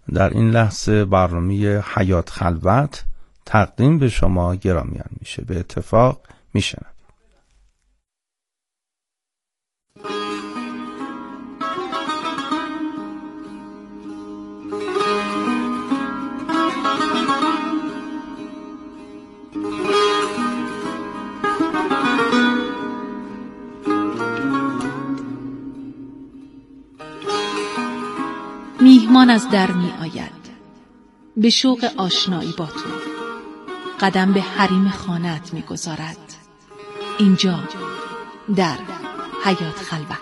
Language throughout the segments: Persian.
در این لحظه برنامه حیات خلوت تقدیم به شما گرامیان میشه. به اتفاق میشنوید. میهمان از در می آید به شوق آشنایی با تو، قدم به حریم خانه‌ات می گذارد. اینجا در حیات خلوت.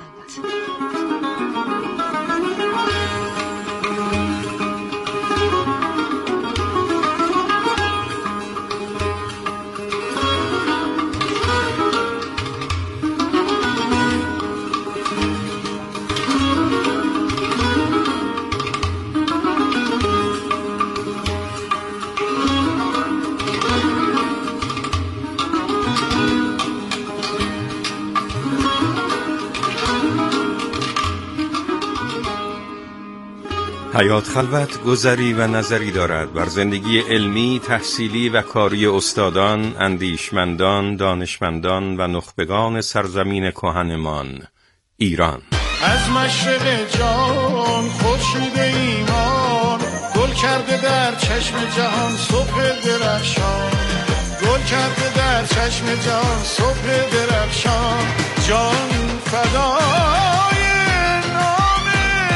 حیات خلوت گذری و نظری دارد بر زندگی علمی، تحصیلی و کاری استادان، اندیشمندان، دانشمندان و نخبگان سرزمین کهنمان ایران. از مشرق جان خورشید ایمان گل کرده در چشم جهان صبح درخشان، گل کرده در چشم جهان صبح درخشان، جان فدای نام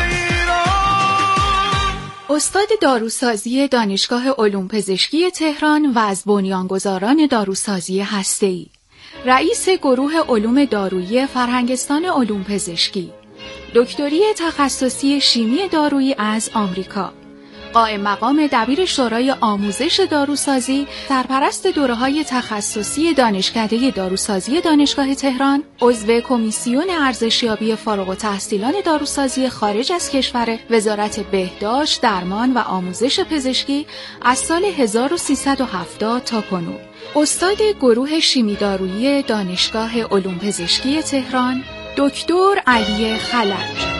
ایران. استاد داروسازی دانشگاه علوم پزشکی تهران و از بنیانگذاران داروسازی هسته‌ای، رئیس گروه علوم دارویی فرهنگستان علوم پزشکی، دکتری تخصصی شیمی دارویی از آمریکا، قائم مقام دبیر شورای آموزش داروسازی، سرپرست دوره‌های تخصصی دانشکده داروسازی دانشگاه تهران، عضو کمیسیون ارزشیابی فارغ التحصیلان داروسازی خارج از کشور وزارت بهداشت، درمان و آموزش پزشکی از سال 1370 تا کنون، استاد گروه شیمی دارویی دانشگاه علوم پزشکی تهران، دکتر علی خلج.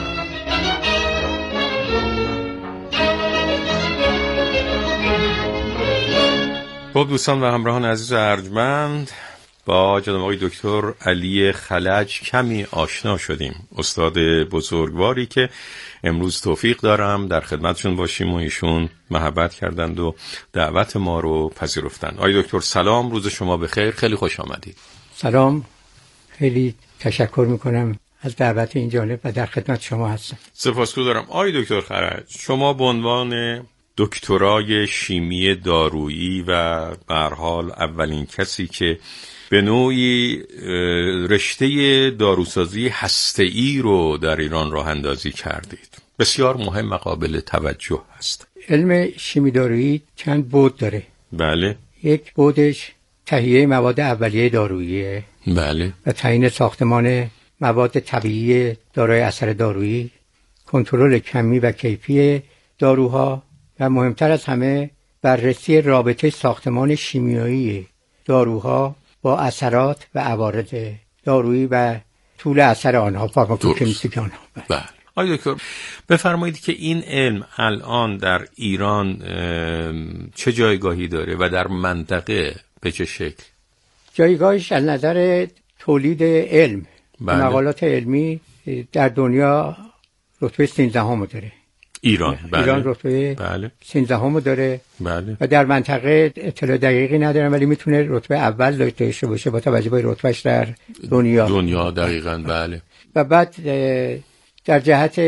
خب دوستان و همراهان عزیز و ارجمند، با جناب آقای دکتر علی خلج کمی آشنا شدیم. استاد بزرگواری که امروز توفیق دارم در خدمتشون باشیم و ایشون محبت کردند و دعوت ما رو پذیرفتند. آقای دکتر سلام، روز شما بخیر، خیلی خوش آمدید. سلام، خیلی تشکر میکنم از دعوت این جانب و در خدمت شما هستم. سپاسگزارم. آقای دکتر خلج، شما به عنوان دکترای شیمی دارویی و به هر حال اولین کسی که به نوعی رشته داروسازی هسته‌ای رو در ایران راه اندازی کردید، بسیار مهم و قابل توجه هست. علم شیمی دارویی چند بعد داره. بله. یک بعدش تهیه مواد اولیه داروییه. بله. و تعیین ساختمان مواد طبیعی دارای اثر دارویی، کنترل کمی و کیفی داروها و مهمتر از همه بررسی رابطه ساختمان شیمیایی داروها با اثرات و عوارض دارویی و طول اثر آنها، فارماکوکنیستیک آنها. بله. آقای دکتر بفرمایید که این علم الان در ایران چه جایگاهی داره و در منطقه به چه شکل؟ جایگاهش از نظر تولید علم، بله. مقالات علمی در دنیا رتبه 13 داره. ایران بله. ایران رتبه بله. 13 داره. بله. و در منطقه اطلاع دقیقی ندارم، ولی میتونه رتبه اول داشته باشه با توجه به رتبهش در دنیا دقیقاً. بله. و بعد در جهت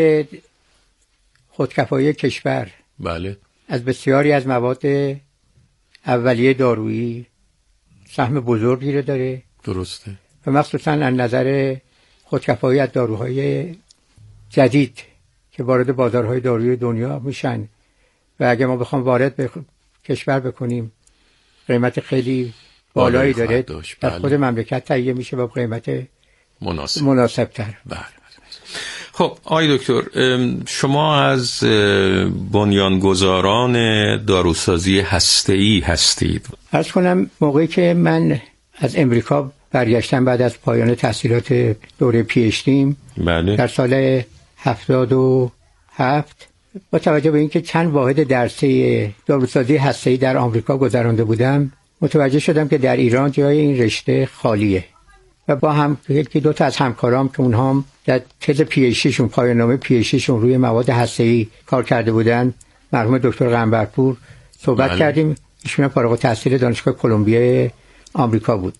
خودکفایی کشور، بله، از بسیاری از مواد اولیه دارویی سهم بزرگی رو داره. درسته. و مخصوصا از نظر خودکفایی از داروهای جدید که وارد بازارهای دارویی دنیا میشن و اگه ما بخوام وارد به کشور بکنیم قیمت خیلی بالایی داره. در خود مملکت تهیه میشه با قیمت مناسب تر. بله. خب آقای دکتر، شما از بنیانگذاران داروسازی هسته‌ای هستید. عرض کنم موقعی که من از امریکا برگشتم بعد از پایان تحصیلات دوره پی اچ دی، بله، در سال 77 با توجه به اینکه چند واحد درسی داروسازی هسته‌ای در آمریکا گذرانده بودم، متوجه شدم که در ایران جای این رشته خالیه و با هم یکی دو تا از همکارام که اونها هم در تز پی‌اچ‌دیشون، پایان‌نامه پی‌اچ‌دیشون روی مواد هسته‌ای کار کرده بودن، مرحوم دکتر قنبرپور، صحبت کردیم. ایشون فارغ التحصیل دانشگاه کلمبیا آمریکا بود.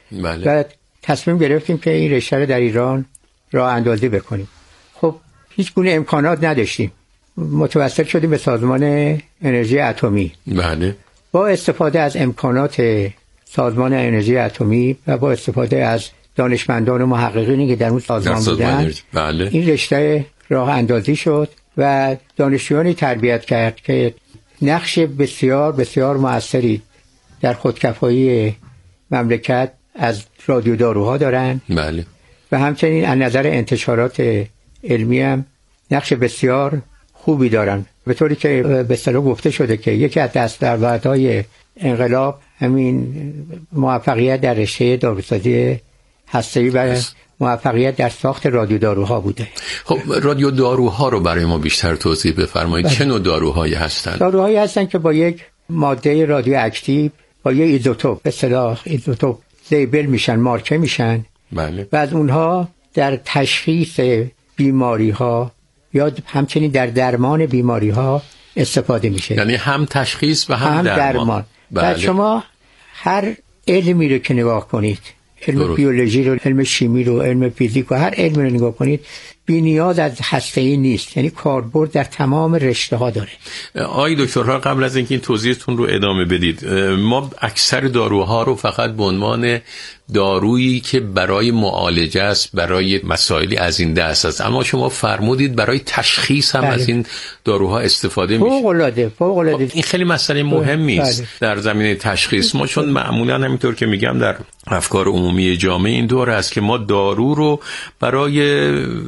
و تصمیم گرفتیم که این رشته رو در ایران راه اندازی بکنیم. خب هیچ گونه امکانات نداشتیم. متوسل شدیم به سازمان انرژی اتمی. بله. با استفاده از امکانات سازمان انرژی اتمی و با استفاده از دانشمندان و محققینی که در اون سازمان بودن، بله. این رشته راه اندازی شد و دانشجویانی تربیت کرد که نقش بسیار بسیار مؤثری در خودکفایی مملکت از رادیو داروها دارن. بله. و همچنین از نظر انتشارات علمی هم نقش بسیار خوبی دارن، به طوری که به اصطلاح گفته شده که یکی از دستاوردهای انقلاب همین موفقیت در رشته داروسازی هسته‌ای و موفقیت در ساخت رادیو داروها بوده. خب رادیو داروها رو برای ما بیشتر توضیح بفرمایید. چه نوع داروهایی هستند؟ داروهایی هستند که با یک ماده رادیواکتیو، با یک ایزوتوپ، به اصطلاح ایزوتوپ لیبل میشن، مارکه میشن. بله. و از اونها در تشخیص بیماری ها یا همچنین در درمان بیماری ها استفاده میشه. یعنی هم تشخیص و هم درمان. بله. و شما هر علمی رو که نگاه کنید، علم بیولوژی رو، علم شیمی رو، علم فیزیک و هر علمی رو نگاه کنید، بی نیاز از هسته‌ای نیست. یعنی کاربرد در تمام رشته ها داره. آقای دکترها، قبل از اینکه این توضیحتون رو ادامه بدید، ما اکثر داروها رو فقط به عنوان دارویی که برای معالجه است، برای مسائلی از این دست است، اما شما فرمودید برای تشخیص هم بله. از این داروها استفاده میشه. فوق العاده. این خیلی مسئله مهمی است. بله. در زمینه تشخیص ما چون معمولا همینطور که میگم در افکار عمومی جامعه این دور است که ما دارو رو برای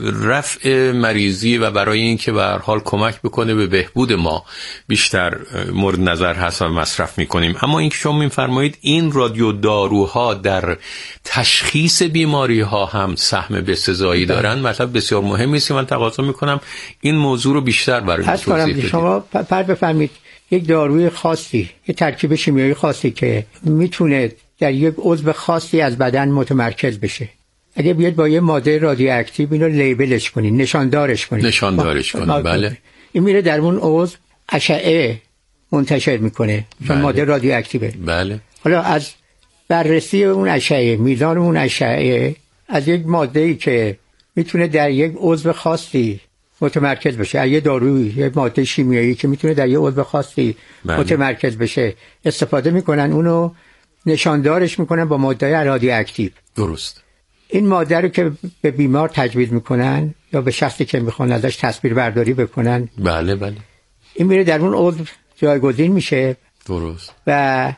رفع مریضی و برای اینکه به هر حال کمک بکنه به بهبود ما بیشتر مورد نظر هست و مصرف میکنیم. اما اینکه شما میفرمایید این رادیو داروها در تشخیص بیماری ها هم سهم بسزایی دارن، مطلب بسیار مهمی است که من تقاضا میکنم این موضوع رو بیشتر برای ما توضیح بدید. شما بفرمایید یک داروی خاصی، یک ترکیب شیمیایی خاصی که میتونه در یک عضو خاصی از بدن متمرکز بشه، اگه بیاد با یه ماده رادیواکتیو اینو لیبلش کنین، نشاندارش کنین، بله، این میره در اون عضو اشعه منتشر میکنه چون ماده رادیواکتیوه. بله. حالا از بررسی اون اشعه، میزان اون اشعه از یک ماده‌ای که میتونه در یک عضو خاصی متمرکز بشه، یه دارویی، یه ماده شیمیایی که میتونه در یه عضو خاصی متمرکز بشه استفاده میکنن، اونو نشاندارش میکنن با ماده رادیواکتیو. درست. این ماده رو که به بیمار تجویز میکنن یا به شخصی که میخوان ازش تصویر برداری بکنن، بله، این میره در اون عضو جایگزین میشه. درست. و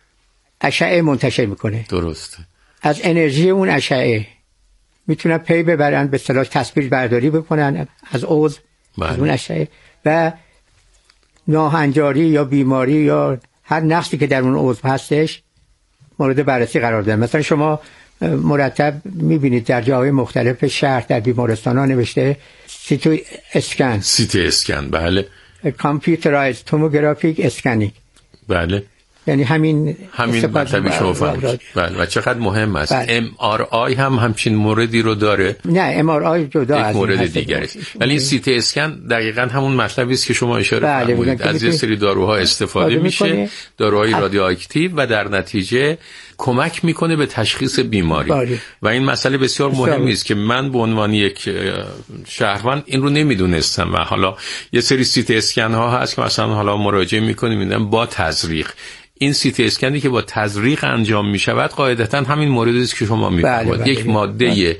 اشعه منتشر میکنه. درست. از انرژی اون اشعه میتونن پی ببرن، به اصطلاح تصویر برداری بکنن از عضو، از اون اشعه، و ناهنجاری یا بیماری یا هر نقصی که در اون عضو هستش مورد بررسی قرار دادن. مثلا شما مرتب میبینید در جاهای مختلف شهر در بیمارستان‌ها نوشته سیتی اسکن. بله. کامپیوترایزد توموگرافیک اسکنینگ. بله. یعنی همین مطلبی شما فرمودید. بله. و چقدر مهم است. MRI هم همچین موردی رو داره. نه، MRI جدا از مورد دیگری است. ولی این سیتی اسکن دقیقاً همون مطلبی است که شما اشاره فرمودید. از یه سری داروها استفاده میشه، داروهای رادیواکتیو، و در نتیجه کمک میکنه به تشخیص بیماری. و این مسئله بسیار مهمی است که من به عنوان یک شهروند این رو نمیدونستم و حالا یه سری سیتی اسکن ها هست که مثلا حالا مراجعه میکنیم میدونم با تزریق. این سیتی اسکنی که با تزریق انجام می شود قاعدتا همین موردی است که شما می‌فرمایید. یک ماده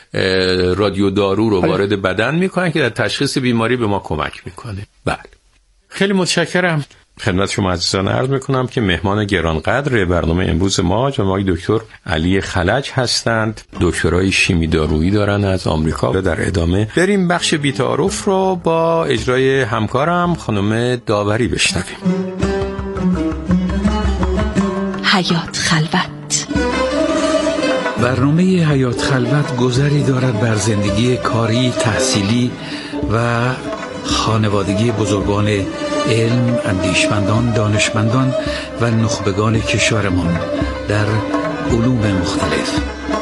رادیو دارو رو وارد بدن میکنن که در تشخیص بیماری به ما کمک میکنه. بله. خیلی متشکرم. خدمت شما عزیزان عرض میکنم که مهمان گرانقدر برنامه امروز ما جناب دکتر علی خلج هستند. دکترای شیمی دارویی دارن از آمریکا. در ادامه بریم بخش بی‌تعارف رو با اجرای همکارم خانم داوری بشنویم. حیات خلوت. برنامه حیات خلوت گذری دارد بر زندگی کاری، تحصیلی و خانوادگی بزرگان علم، اندیشمندان، دانشمندان و نخبگان کشورمان در علوم مختلف.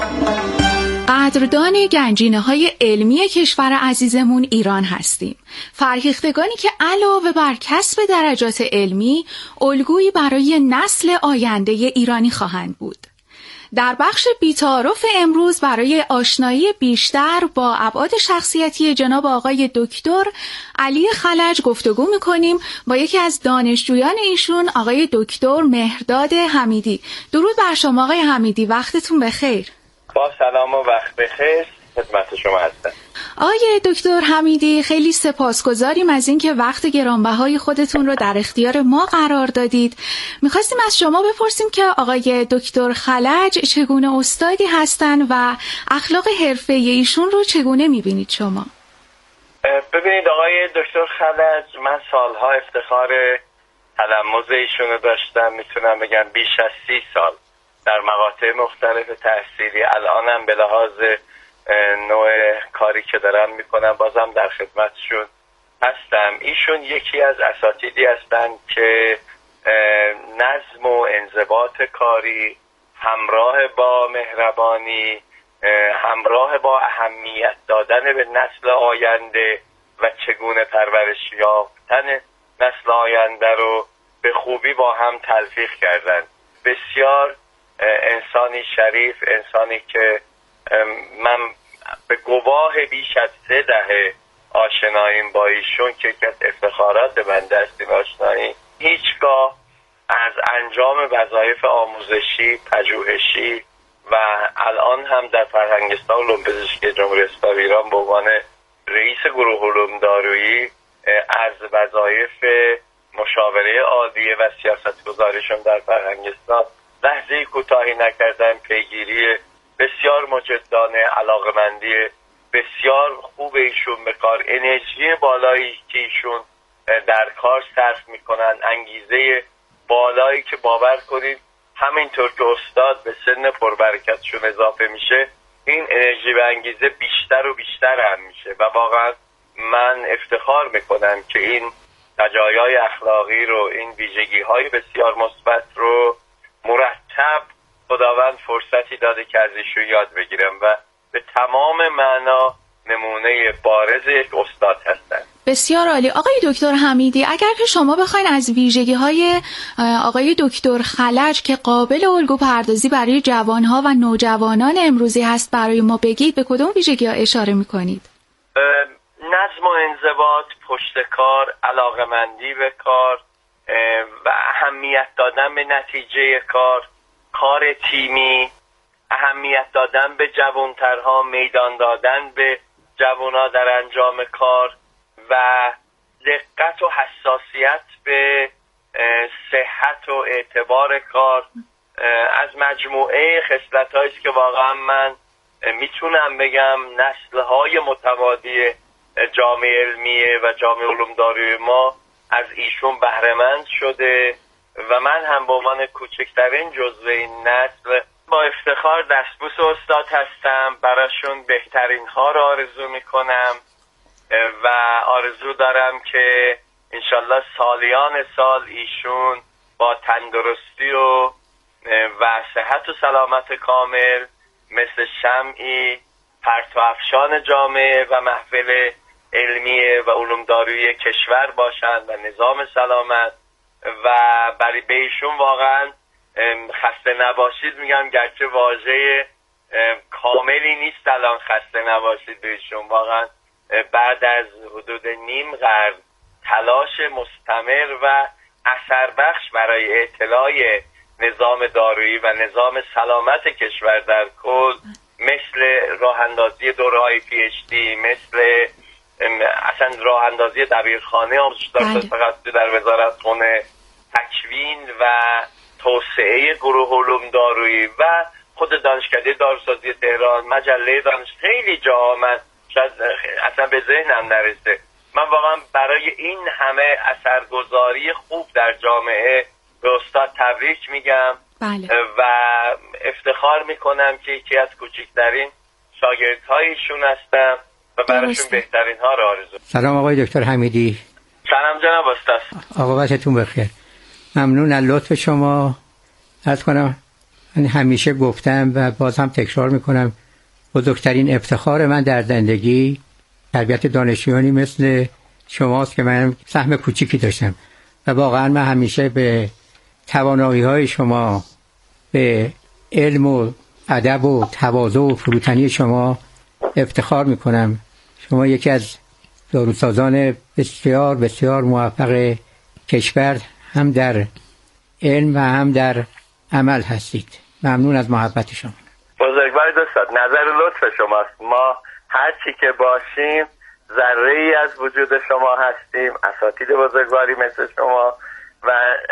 قدردان گنجینه‌های علمی کشور عزیزمون ایران هستیم. فرهیختگانی که علاوه بر کسب درجات علمی، الگویی برای نسل آینده ایرانی خواهند بود. در بخش بی‌تعارف امروز برای آشنایی بیشتر با ابعاد شخصیتی جناب آقای دکتر علی خلج گفتگو می‌کنیم با یکی از دانشجویان ایشون، آقای دکتر مهرداد حمیدی. درود بر شما آقای حمیدی، وقتتون بخیر. با سلام و وقت بخیر، خدمت شما هستم. آقای دکتر حمیدی، خیلی سپاسگزاریم از اینکه وقت گرانبهای خودتون رو در اختیار ما قرار دادید. میخواستیم از شما بپرسیم که آقای دکتر خلج چگونه استادی هستن و اخلاق حرفه‌ای ایشون رو چگونه میبینید شما؟ ببینید آقای دکتر خلج، من سالها افتخار تلمذ ایشون رو داشتم، میتونم بگم بیش از 30 سال در مقاطع مختلف تحصیلی. الانم به لحاظ نوع کاری که دارم میکنم بازم در خدمتشون هستم. ایشون یکی از اساتیدی هستن که نظم و انضباط کاری همراه با مهربانی، همراه با اهمیت دادن به نسل آینده و چگونه پرورش یافتن نسل آینده رو به خوبی با هم تلفیق کردن. بسیار انسانی شریف، انسانی که من به گواه بیش از 3 دهه آشناییم با ایشون که یکی از افتخارات بنده است این آشنایی، هیچگاه از انجام وظایف آموزشی، پژوهشی و الان هم در فرهنگستان علوم پزشکی جمهوری اسلامی ایران به عنوان رئیس گروه علوم دارویی از وظایف مشاوره عالیه و سیاستگزاریشون در فرهنگستان لحظه‌ای کوتاهی نکردن. پیگیری بسیار مجدانه، علاقمندی بسیار خوب ایشون به کار، انرژی بالایی که ایشون در کار صرف میکنن، انگیزه بالایی که باور کنید همینطور که استاد به سن پربرکتشون اضافه میشه این انرژی و انگیزه بیشتر و بیشتر هم میشه و واقعا من افتخار میکنم که این مزایای اخلاقی رو، این ویژگی‌های بسیار مثبت رو مرتب خداوند فرصتی داده که از ایشون یاد بگیرم و به تمام معنا نمونه بارز یک استاد هستن. بسیار عالی. آقای دکتر حمیدی، اگر که شما بخواین از ویژگی‌های آقای دکتر خلج که قابل الگو پردازی برای جوانها و نوجوانان امروزی هست برای ما بگید، به کدوم ویژگی‌ها اشاره می‌کنید؟ نظم و انضباط، پشت کار، علاقمندی به کار و اهمیت دادن به نتیجه کار تیمی، اهمیت دادن به جوانترها، میدان دادن به جوانها در انجام کار و دقت و حساسیت به صحت و اعتبار کار از مجموعه خصلت‌هایی است که واقعا من میتونم بگم نسل‌های متمادی جامعه علمیه و جامعه علوم داروی ما از ایشون بهره‌مند شده و من هم به عنوان کوچکترین جزو این نسل با افتخار دستبوس استاد هستم. براشون بهترین ها رو آرزو میکنم و آرزو دارم که انشالله سالیان سال ایشون با تندرستی و صحت و سلامت کامل مثل شمعی پرتو افشان جامعه و محفل علمی و علوم دارویی کشور باشند و نظام سلامت و برای به ایشون واقعا خسته نباشید میگم، گرچه واژه کاملی نیست الان خسته نباشید به ایشون. واقعا بعد از حدود نیم قرن تلاش مستمر و اثر بخش برای اطلاع نظام دارویی و نظام سلامت کشور در کل، مثل راه اندازی دوره‌های PhD، مثل اصلا راه اندازی دبیرخانه آموزش تخصصی در وزارتخانه، تکوین و توسعه گروه علوم دارویی و خود دانشکده داروسازی تهران، مجله دانش، خیلی جاها من شاید اصلا به ذهنم نرسه. من واقعا برای این همه اثرگذاری خوب در جامعه به استاد تبریک میگم. بله. و افتخار میکنم که یکی از کوچکترین شاگردهایشون هستم و براشون بهترین ها رو آرزو. سلام آقای دکتر حمیدی. سلام جناب استاد. آقا وقتتون بخیر. ممنون از لطف شما. عرض کنم من همیشه گفتم و باز هم تکرار میکنم، بزرگترین افتخار من در زندگی تربیت دانشجویانی مثل شماست که من سهم کوچیکی داشتم و واقعا من همیشه به توانایی‌های شما، به علم و ادب و تواضع و فروتنی شما افتخار میکنم. شما یکی از داروسازان بسیار بسیار موفق کشور هم در علم و هم در عمل هستید. ممنون از محبت شما. بزرگوار دوستان، نظر لطف شماست. ما هر چی که باشیم ذره‌ای از وجود شما هستیم، اساتید بزرگواری مثل شما و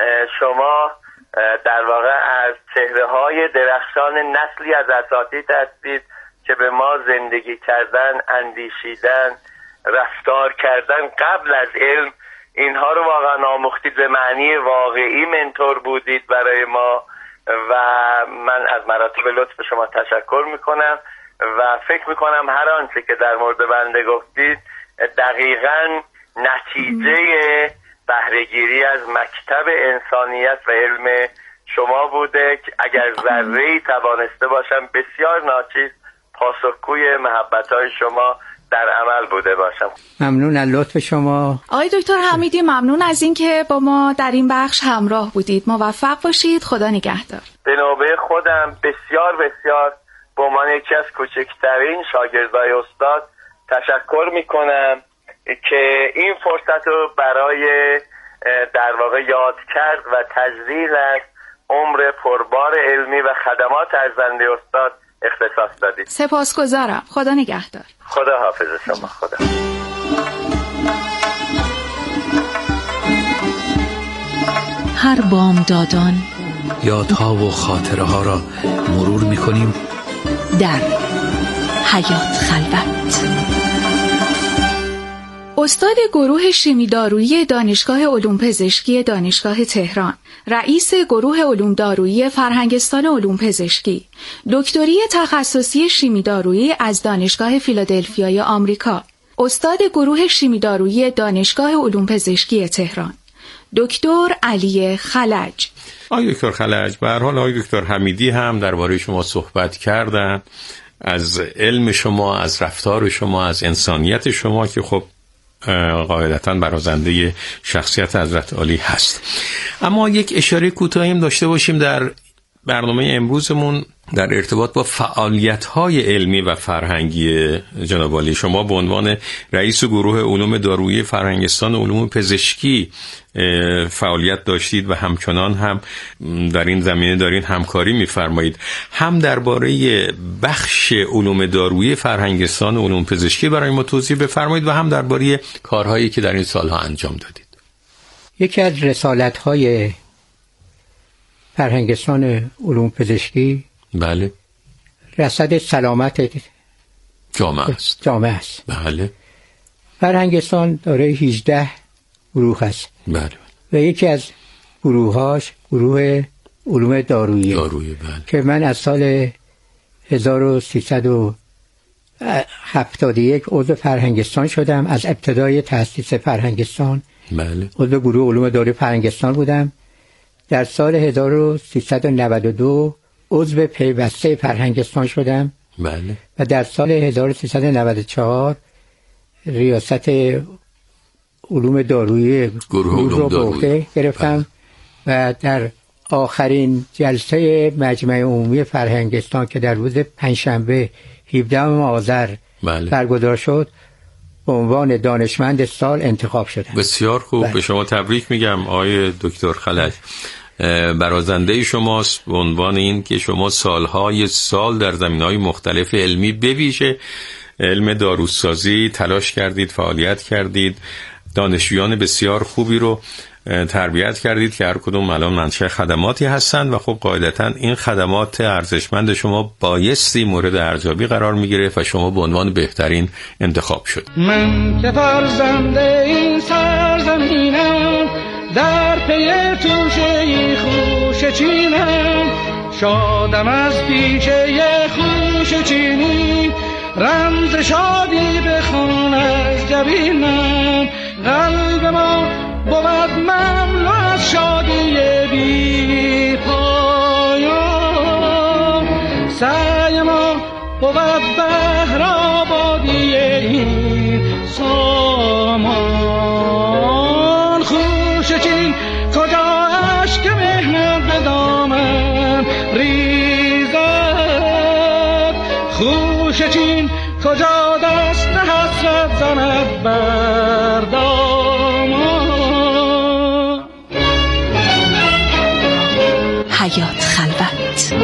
شما در واقع از چهره‌های درخشان نسلی از اساتید هستید که به ما زندگی کردن، اندیشیدن، رفتار کردن قبل از علم، اینها رو واقعا آموختید، به معنی واقعی منتور بودید برای ما و من از مراتب لطف شما تشکر میکنم و فکر میکنم هر آنچه که در مورد بنده گفتید دقیقاً نتیجه بهره‌گیری از مکتب انسانیت و علم شما بوده که اگر ذره‌ای توانسته باشم بسیار ناچیز پاسخگوی محبت‌های شما در عمل بوده باشم. ممنون از لطف شما. آقای دکتر حمیدی ممنون از اینکه با ما در این بخش همراه بودید. موفق باشید. خدا نگهدار. به نوبه خودم بسیار بسیار به عنوان یکی از کوچکترین شاگردای استاد تشکر میکنم که این فرصت رو برای در واقع یاد کرد و تجلیل از عمر پربار علمی و خدمات ارزنده استاد اختصاص دادید. سپاسگزارم. خدا نگهدار. خدا حافظ شما. خدا. هر بامدادان یادها و خاطره ها را مرور می کنیم در حیات خلوت. استاد گروه شیمی دارویی دانشگاه علوم پزشکی دانشگاه تهران، رئیس گروه علوم دارویی فرهنگستان علوم پزشکی، دکتری تخصصی شیمی دارویی از دانشگاه فیلادلفیای آمریکا، استاد گروه شیمی دارویی دانشگاه علوم پزشکی تهران، دکتر علی خلج. آقای دکتر خلج، به هر حال آقای دکتر حمیدی هم درباره شما صحبت کردن، از علم شما، از رفتار شما، از انسانیت شما که خب قاعدتاً برازنده شخصیت حضرت عالی هست. اما یک اشاره کوتاهی هم داشته باشیم در برنامه امروزمون در ارتباط با فعالیت‌های علمی و فرهنگی جناب عالی. شما به عنوان رئیس گروه علوم دارویی فرهنگستان علوم پزشکی فعالیت داشتید و همچنان هم در این زمینه دارین همکاری می‌فرمایید. هم درباره بخش علوم دارویی فرهنگستان علوم پزشکی برای ما توضیح بفرمایید و هم درباره کارهایی که در این سالها انجام دادید. یکی از رسالت‌های فرهنگستان علوم پزشکی بله رصد سلامت جامعه است. بله. فرهنگستان داره 18 گروه است. بله. و یکی از گروهاش گروه علوم دارویی بله. که من از سال 1371 عضو فرهنگستان شدم. از ابتدای تأسیس فرهنگستان بله. عضو گروه علوم دارویی فرهنگستان بودم. در سال 1392 عضو پیوسته فرهنگستان شدم. بله. و در سال 1394 ریاست علوم دارویی گروه رو به عهده گرفتم. بله. و در آخرین جلسه مجمع عمومی فرهنگستان که در روز پنجشنبه 17 آذر بله. برگزار شد به عنوان دانشمند سال انتخاب شدم. بسیار خوب. بله. به شما تبریک میگم آقای دکتر خلج. برازنده شماست به عنوان این که شما سالهای سال در زمینه‌های مختلف علمی به ویژه علم داروسازی تلاش کردید، فعالیت کردید، دانشجویان بسیار خوبی رو تربیت کردید که هر کدوم الان منشأ خدماتی هستند و خب قاعدتاً این خدمات ارزشمند شما بایستی مورد ارزیابی قرار می‌گرفت و شما به عنوان بهترین انتخاب شد. من که فرزنده این سرزمینم، در پی توشه خوش چینم، شادم از پیشه خوش چینی، رمز شادی بخوان از جبینم. قلب ما بود مملو از شادی بی پایان، سعی ما بود بهر آبادی این سامان. خوش چین کجا اشک مهنت به دامن ریزد، خوش چین کجا دست حسرت زند بر دامان. حیات خلوت.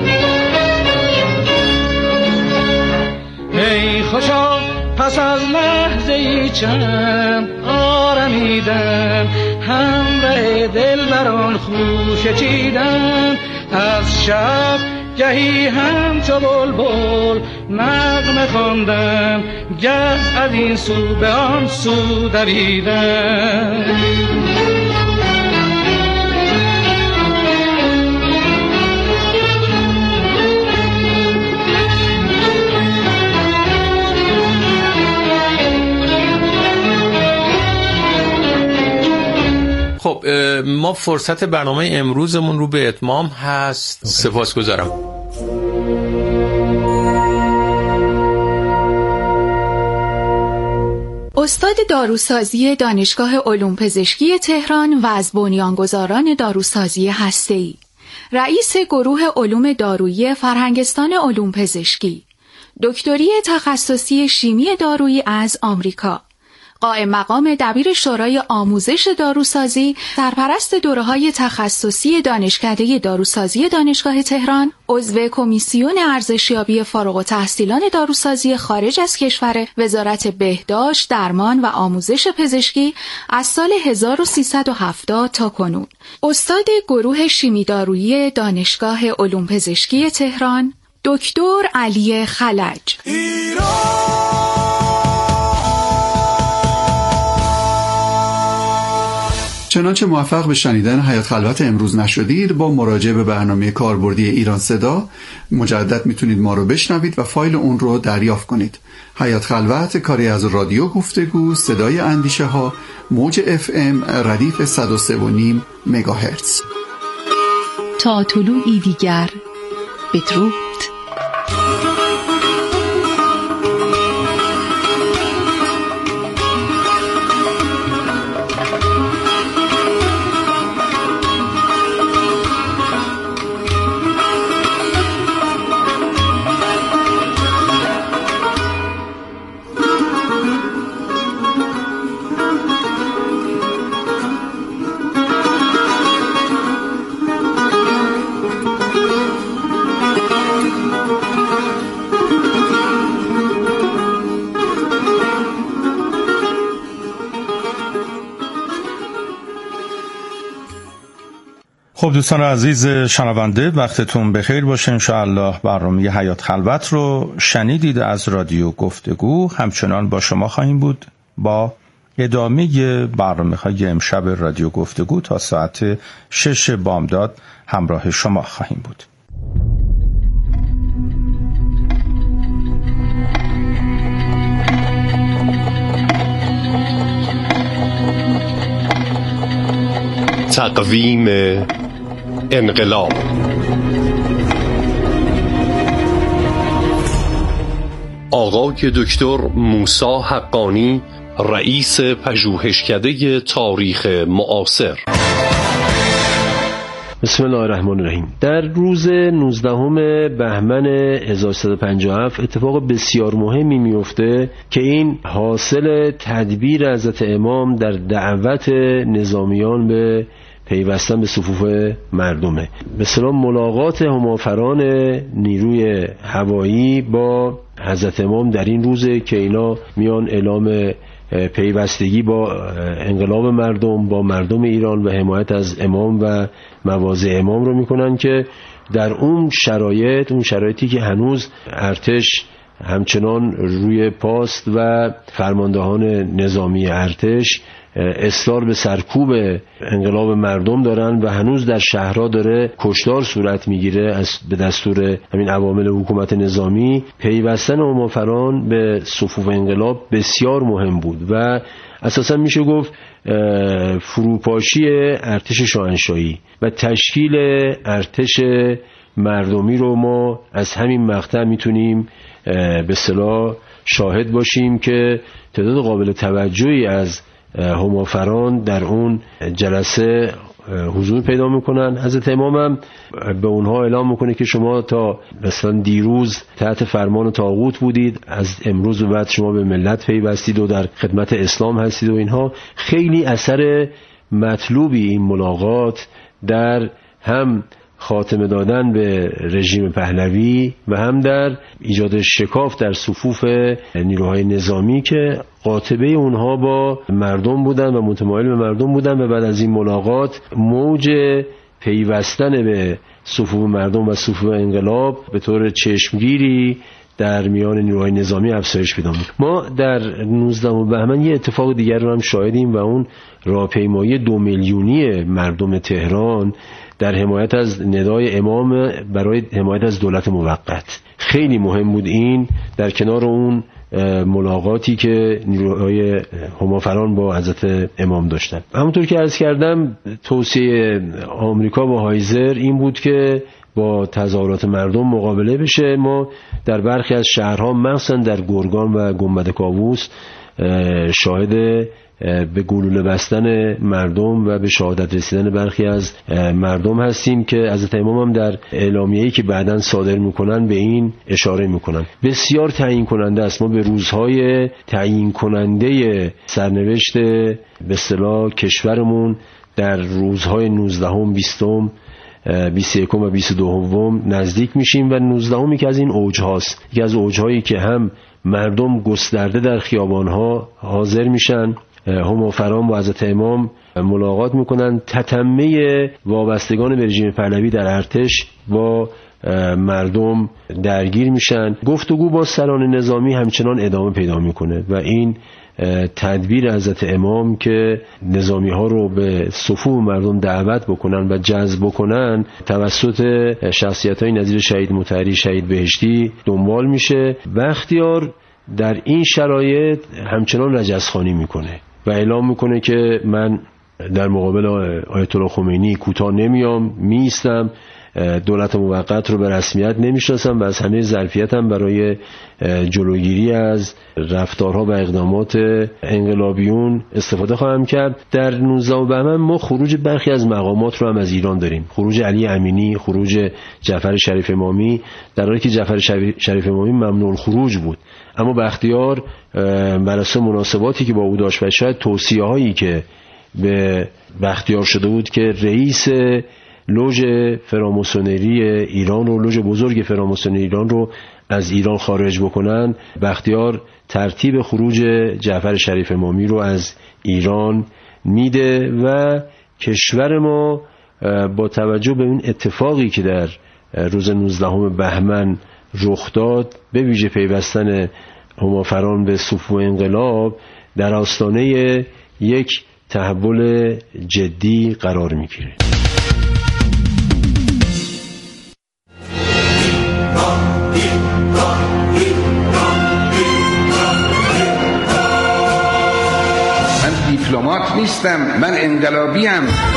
ای خوشا پس از لحظه ای چند آرمیدن، همراه دلبران خوش چیدن. از شب گهی همچو بلبل نغمه خواندن، گه از این سو به آن سو دویدن. خب ما فرصت برنامه امروزمون رو به اتمام هست. سپاسگزارم. استاد داروسازی دانشگاه علوم پزشکی تهران و از بنیانگذاران داروسازی هسته‌ای، رئیس گروه علوم دارویی فرهنگستان علوم پزشکی، دکتری تخصصی شیمی دارویی از آمریکا، قائم مقام دبیر شورای آموزش داروسازی، سرپرست دوره‌های تخصصی دانشکده داروسازی دانشگاه تهران، عضو کمیسیون ارزشیابی فارغ التحصیلان داروسازی خارج از کشور وزارت بهداشت، درمان و آموزش پزشکی از سال 1370 تا کنون، استاد گروه شیمی دارویی دانشگاه علوم پزشکی تهران، دکتر علی خلج. چنانچه موفق به شنیدن حیات خلوت امروز نشدید، با مراجعه به برنامه کاربردی ایران صدا مجدد میتونید ما رو بشنوید و فایل اون رو دریافت کنید. حیات خلوت کاری از رادیو گفتگو صدای اندیشه ها، موج FM ردیف 103.5 مگاهرتز. تا طلوعی دیگر بدرود. خب دوستان عزیز شنونده، وقتتون بخیر باشه. انشاءالله برنامه حیات خلوت رو شنیدید از رادیو گفتگو. همچنان با شما خواهیم بود با ادامه برنامه‌های امشب رادیو گفتگو. تا ساعت 6 بامداد همراه شما خواهیم بود. تقویم انقلاب. آقای دکتر موسی حقانی، رئیس پژوهشکده تاریخ معاصر. بسم الله الرحمن الرحیم. در روز 19 بهمن 1357 اتفاق بسیار مهمی میفته که این حاصل تدبیر حضرت امام در دعوت نظامیان به پیوستن به صفوف مردمه. به اصطلاح ملاقات همافران نیروی هوایی با حضرت امام در این روزه که اینا میان اعلام پیوستگی با انقلاب مردم، با مردم ایران و حمایت از امام و مواضع امام رو میکنن که در اون شرایطی که هنوز ارتش همچنان روی پاست و فرماندهان نظامی ارتش اصرار به سرکوب انقلاب مردم دارن و هنوز در شهرها داره کشتار صورت میگیره به دستور همین عوامل حکومت نظامی. پیوستن هومافران به صفوف انقلاب بسیار مهم بود و اساسا میشه گفت فروپاشی ارتش شاهنشاهی و تشکیل ارتش مردمی رو ما از همین مقطع میتونیم به اصطلاح شاهد باشیم که تعداد قابل توجهی از هومافران در اون جلسه حضور پیدا میکنن. حضرت امام هم به اونها اعلام میکنه که شما تا مثلا دیروز تحت فرمان طاغوت بودید، از امروز به بعد شما به ملت پیوستید و در خدمت اسلام هستید و اینها. خیلی اثر مطلوبی این ملاقات در هم خاتمه دادن به رژیم پهلوی و هم در ایجاد شکاف در صفوف نیروهای نظامی که قاطبه اونها با مردم بودن و متمایل به مردم بودن و بعد از این ملاقات موج پیوستن به صفوف مردم و صفوف انقلاب به طور چشمگیری در میان نیروهای نظامی افزایش پیدا کرد. ما در 19 بهمن یه اتفاق دیگر رو هم شاهدیم و اون راهپیمایی 2 میلیونی مردم تهران در حمایت از ندای امام برای حمایت از دولت موقت. خیلی مهم بود این در کنار اون ملاقاتی که نیروهای هومافران با حضرت امام داشتن. همونطور که عرض کردم توصیه آمریکا با هایزر این بود که با تظاهرات مردم مقابله بشه. ما در برخی از شهرها مخصوصا در گرگان و گنبد کاووس شاهد به گلوله بستن مردم و به شهادت رسیدن برخی از مردم هستیم که حضرت امام هم در اعلامیه‌ای که بعداً صادر میکنن به این اشاره میکنن. بسیار تعیین کننده است. ما به روزهای تعیین کننده سرنوشت به اصطلاح کشورمون در روزهای 19 20 21 و 22 نزدیک میشیم و 19 که از این اوج هاست، یکی از اوجهایی که هم مردم گسترده در خیابانها حاضر میشن، هومافران با حضرت امام ملاقات میکنن، تتمه وابستگان به رژیم پهلوی در ارتش با مردم درگیر میشن. گفتگو با سران نظامی همچنان ادامه پیدا میکنه و این تدبیر حضرت امام که نظامی ها رو به صفوف مردم دعوت بکنن و جذب بکنن توسط شخصیت های نظیر شهید مطهری، شهید بهشتی دنبال میشه. بختیار در این شرایط همچنان رجزخوانی میکنه و اعلام میکنه که من در مقابل آیت الله خمینی کوتاه نمیام، میستم، دولت موقت رو به رسمیت نمیشناسم و از همه ظرفیتم برای جلوگیری از رفتارها و اقدامات انقلابیون استفاده خواهم کرد. در 19 بهمن ما خروج برخی از مقامات رو هم از ایران داریم. خروج علی امینی، خروج جعفر شریف امامی، در حالی که جعفر شریف امامی ممنوع الخروج بود، اما بختیار بر اساس مناسباتی که با او داشت و شاید توصیه‌هایی که به بختیار شده بود که رئیس لوژ فراماسونری ایران رو، لوژ بزرگ فراماسونری ایران رو از ایران خارج بکنن، بختیار ترتیب خروج جعفر شریف امامی رو از ایران میده و کشور ما با توجه به این اتفاقی که در روز 19 بهمن رخ داد، به ویژه پیوستن هومافران به صفوف انقلاب، در آستانه یک تحول جدی قرار میگیره. من دیپلمات نیستم، من انقلابیم.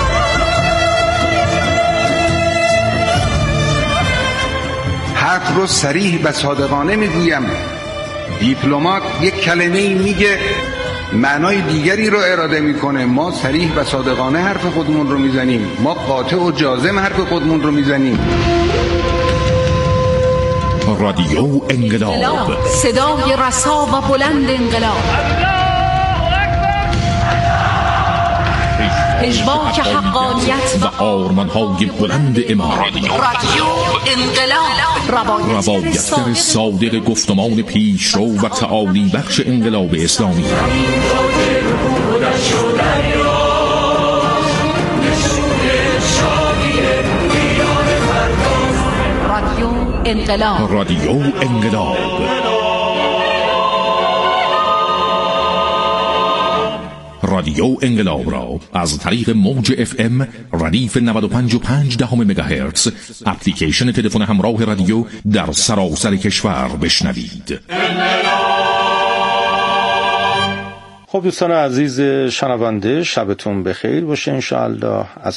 حق رو صریح و صادقانه میگویم. دیپلمات یک کلمه‌ای میگه معنای دیگری رو اراده میکنه. ما صریح و صادقانه حرف خودمون رو میزنیم، ما قاطع و جازم حرف خودمون رو میزنیم. رادیو انقلاب، صدای رسا و بلند انقلاب، پژواک حقانیت و آرمان‌های بلند امام. رادیو انقلاب، روایتگر صادق گفتمان پیشرو و تعالی بخش انقلاب اسلامی. رادیو انقلاب، رادیو انقلاب، رادیو انقلاب را از طریق موج FM ردیف 95.5 مگاهرتز، اپلیکیشن تلفن همراه رادیو در سراسر کشور بشنوید. خب دوستان عزیز شنونده، شبتون بخیر باشه انشاءالله. از